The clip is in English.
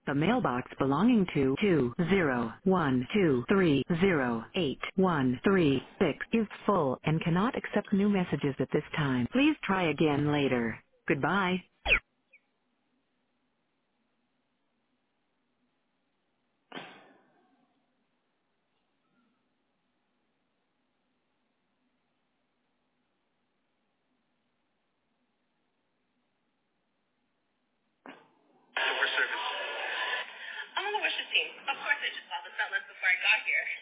The mailbox belonging to 20123081336 is full and cannot accept new messages at this time. Please try again later. Goodbye. I'm on the wishes team. Of course, I just saw this outlet before I got here.